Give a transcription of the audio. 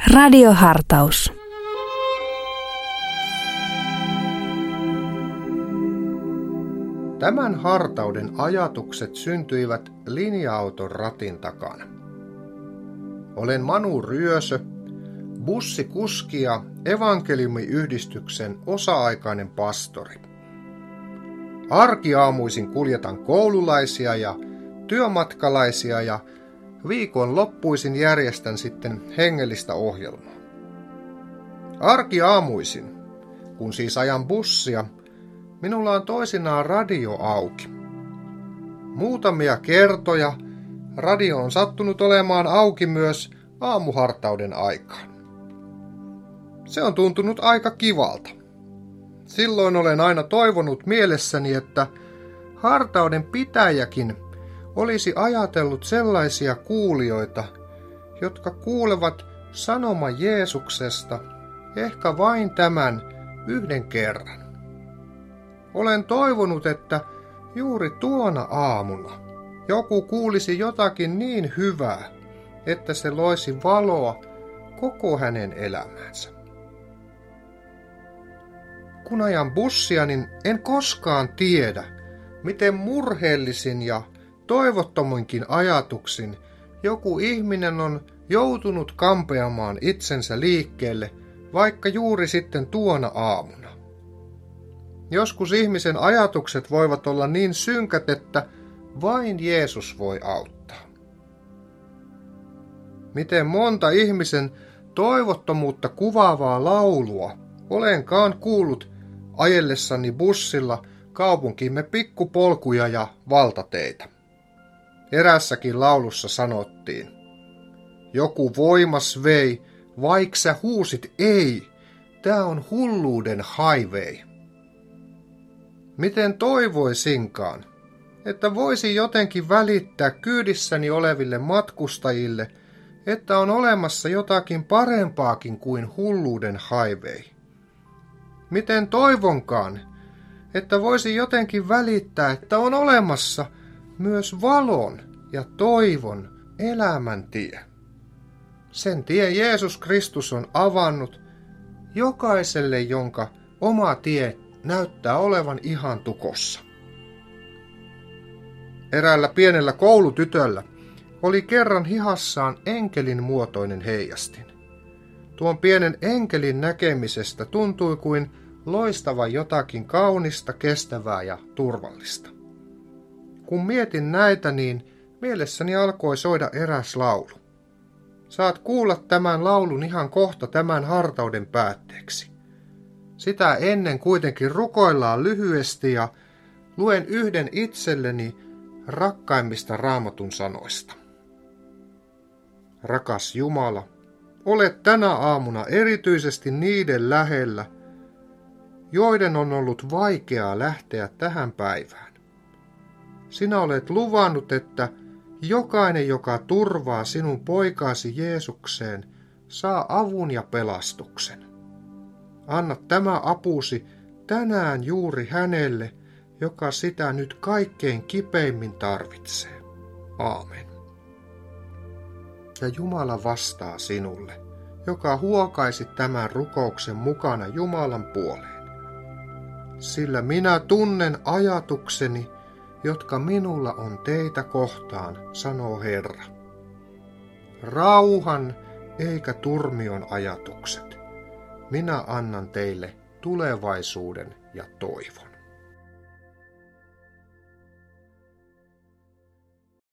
Radiohartaus. Tämän hartauden ajatukset syntyivät linja-auton ratin takana. Olen Manu Ryösö, bussikuski ja evankeliumiyhdistyksen osa-aikainen pastori. Arkiaamuisin kuljetan koululaisia ja työmatkalaisia ja viikonloppuisin järjestän sitten hengellistä ohjelmaa. Arkiaamuisin, kun siis ajan bussia, minulla on toisinaan radio auki. Muutamia kertoja radio on sattunut olemaan auki myös aamuhartauden aikaan. Se on tuntunut aika kivalta. Silloin olen aina toivonut mielessäni, että hartauden pitäjäkin olisi ajatellut sellaisia kuulijoita, jotka kuulevat sanoman Jeesuksesta ehkä vain tämän yhden kerran. Olen toivonut, että juuri tuona aamuna joku kuulisi jotakin niin hyvää, että se loisi valoa koko hänen elämäänsä. Kun ajan bussia, niin en koskaan tiedä, miten murheellisin ja toivottominkin ajatuksin joku ihminen on joutunut kampeamaan itsensä liikkeelle, vaikka juuri sitten tuona aamuna. Joskus ihmisen ajatukset voivat olla niin synkät, että vain Jeesus voi auttaa. Miten monta ihmisen toivottomuutta kuvaavaa laulua olenkaan kuullut ajellessani bussilla kaupunkimme pikkupolkuja ja valtateitä. Erässäkin laulussa sanottiin, joku voimas vei, vaik sä huusit ei, tää on hulluuden highway. Miten toivoisinkaan, että voisi jotenkin välittää kyydissäni oleville matkustajille, että on olemassa jotakin parempaakin kuin hulluuden highway. Miten toivonkaan, että voisi jotenkin välittää, että on olemassa myös valon ja toivon elämän tie. Sen tie Jeesus Kristus on avannut jokaiselle, jonka oma tie näyttää olevan ihan tukossa. Eräällä pienellä koulutytöllä oli kerran hihassaan enkelin muotoinen heijastin. Tuon pienen enkelin näkemisestä tuntui kuin loistava jotakin kaunista, kestävää ja turvallista. Kun mietin näitä, niin mielessäni alkoi soida eräs laulu. Saat kuulla tämän laulun ihan kohta tämän hartauden päätteeksi. Sitä ennen kuitenkin rukoillaan lyhyesti ja luen yhden itselleni rakkaimmista Raamatun sanoista. Rakas Jumala, olet tänä aamuna erityisesti niiden lähellä, joiden on ollut vaikeaa lähteä tähän päivään. Sinä olet luvannut, että jokainen, joka turvaa sinun poikaasi Jeesukseen, saa avun ja pelastuksen. Anna tämä apusi tänään juuri hänelle, joka sitä nyt kaikkein kipeimmin tarvitsee. Aamen. Ja Jumala vastaa sinulle, joka huokaisit tämän rukouksen mukana Jumalan puoleen. Sillä minä tunnen ajatukseni, jotka minulla on teitä kohtaan, sanoo Herra. Rauhan eikä turmion ajatukset. Minä annan teille tulevaisuuden ja toivon.